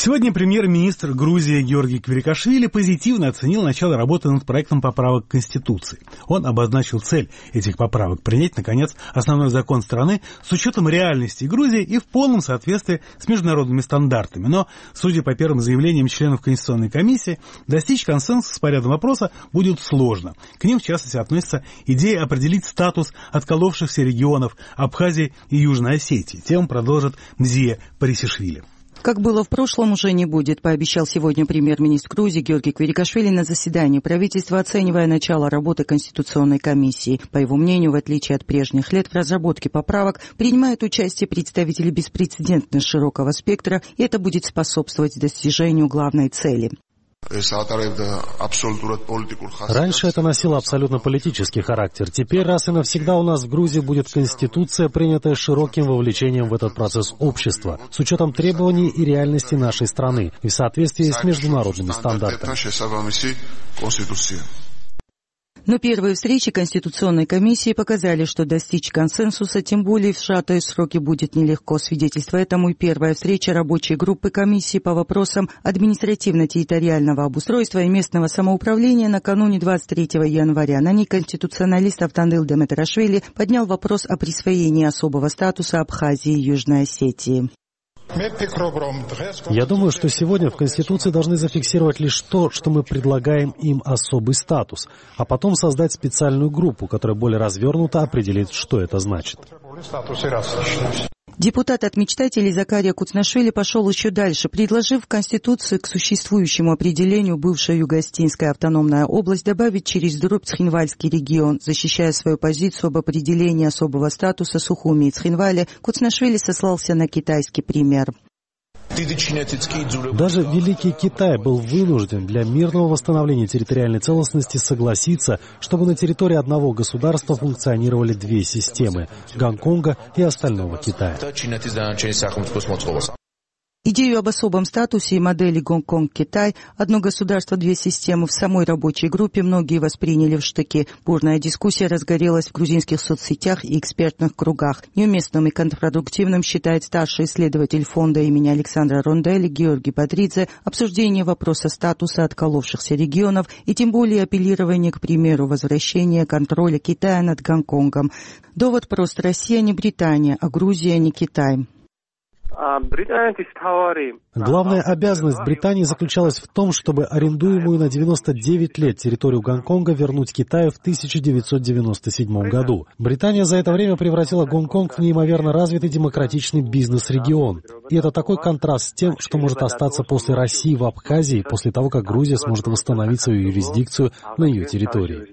Сегодня премьер-министр Грузии Георгий Квирикашвили позитивно оценил начало работы над проектом поправок к Конституции. Он обозначил цель этих поправок – принять, наконец, основной закон страны с учетом реальности Грузии и в полном соответствии с международными стандартами. Но, судя по первым заявлениям членов Конституционной комиссии, достичь консенсуса по ряду вопросов будет сложно. К ним, в частности, относится идея определить статус отколовшихся регионов Абхазии и Южной Осетии. Тему продолжит Мзия Парисишвили. Как было в прошлом, уже не будет, пообещал сегодня премьер-министр Грузии Георгий Квирикашвили на заседании правительства, оценивая начало работы Конституционной комиссии. По его мнению, в отличие от прежних лет, в разработке поправок принимают участие представители беспрецедентно широкого спектра, и это будет способствовать достижению главной цели. Раньше это носило абсолютно политический характер. Теперь раз и навсегда у нас в Грузии будет конституция, принятая широким вовлечением в этот процесс общества, с учетом требований и реальности нашей страны и в соответствии с международными стандартами. Но первые встречи Конституционной комиссии показали, что достичь консенсуса, тем более в сжатые сроки, будет нелегко. Свидетельство этому и первая встреча рабочей группы комиссии по вопросам административно-территориального обустройства и местного самоуправления накануне 23 января. На ней конституционалист Автандил Деметрашвили поднял вопрос о присвоении особого статуса Абхазии и Южной Осетии. Я думаю, что сегодня в Конституции должны зафиксировать лишь то, что мы предлагаем им особый статус, а потом создать специальную группу, которая более развернуто определит, что это значит. Депутат от мечтателей Закария Куцнашвили пошел еще дальше, предложив в Конституцию к существующему определению бывшая Юго-Остинская автономная область добавить через дробь Цхинвальский регион. Защищая свою позицию об определении особого статуса Сухуми и Цхинваля, Куцнашвили сослался на китайский пример. Даже Великий Китай был вынужден для мирного восстановления территориальной целостности согласиться, чтобы на территории одного государства функционировали две системы – Гонконга и остального Китая. Идею об особом статусе и модели Гонконг-Китай «Одно государство, две системы» в самой рабочей группе многие восприняли в штыки. Бурная дискуссия разгорелась в грузинских соцсетях и экспертных кругах. Неуместным и контрпродуктивным считает старший исследователь фонда имени Александра Рондели Георгий Бадридзе обсуждение вопроса статуса отколовшихся регионов и тем более апеллирование к примеру возвращения контроля Китая над Гонконгом. Довод прост: Россия не Британия, а Грузия не Китай. Главная обязанность Британии заключалась в том, чтобы арендуемую на 99 лет территорию Гонконга вернуть Китаю в 1997 году. Британия за это время превратила Гонконг в неимоверно развитый демократичный бизнес-регион. И это такой контраст с тем, что может остаться после России в Абхазии, после того, как Грузия сможет восстановить свою юрисдикцию на ее территории.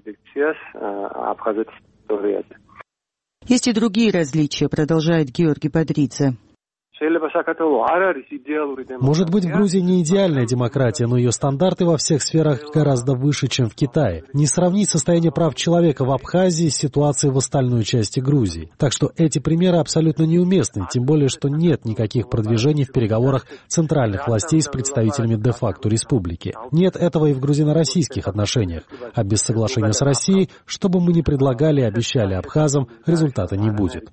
Есть и другие различия, продолжает Георгий Бадридзе. Может быть, в Грузии не идеальная демократия, но ее стандарты во всех сферах гораздо выше, чем в Китае. Не сравнить состояние прав человека в Абхазии с ситуацией в остальной части Грузии. Так что эти примеры абсолютно неуместны, тем более, что нет никаких продвижений в переговорах центральных властей с представителями де-факто республики. Нет этого и в грузино-российских отношениях. А без соглашения с Россией, что бы мы ни предлагали и обещали абхазам, результата не будет.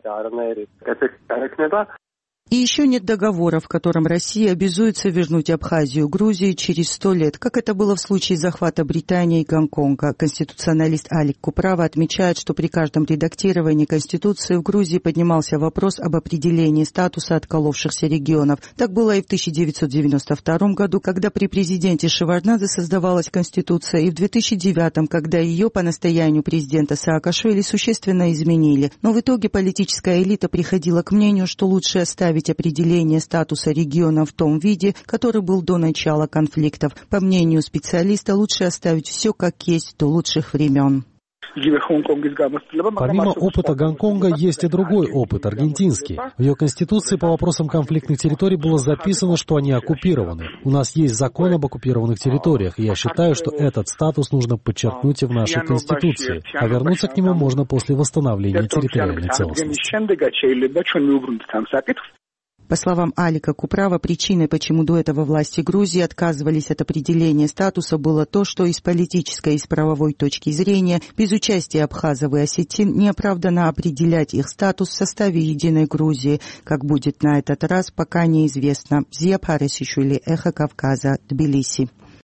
И еще нет договора, в котором Россия обязуется вернуть Абхазию Грузии через 100 лет, как это было в случае захвата Британии и Гонконга. Конституционалист Алик Куправа отмечает, что при каждом редактировании Конституции в Грузии поднимался вопрос об определении статуса отколовшихся регионов. Так было и в 1992 году, когда при президенте Шеварднадзе создавалась Конституция, и в 2009, когда ее по настоянию президента Саакашвили существенно изменили. Но в итоге политическая элита приходила к мнению, что лучше оставить определение статуса региона в том виде, который был до начала конфликтов. По мнению специалиста, лучше оставить все как есть до лучших времен. Помимо опыта Гонконга есть и другой опыт, аргентинский. В ее конституции по вопросам конфликтных территорий было записано, что они оккупированы. У нас есть закон об оккупированных территориях, и я считаю, что этот статус нужно подчеркнуть и в нашей конституции, а вернуться к нему можно после восстановления территориальной целостности. По словам Алика Куправа, причиной, почему до этого власти Грузии отказывались от определения статуса, было то, что из политической и с правовой точки зрения без участия абхазов и осетин неоправданно определять их статус в составе единой Грузии. Как будет на этот раз, пока неизвестно. Зия Парисишвили, Эхо Кавказа, Тбилиси.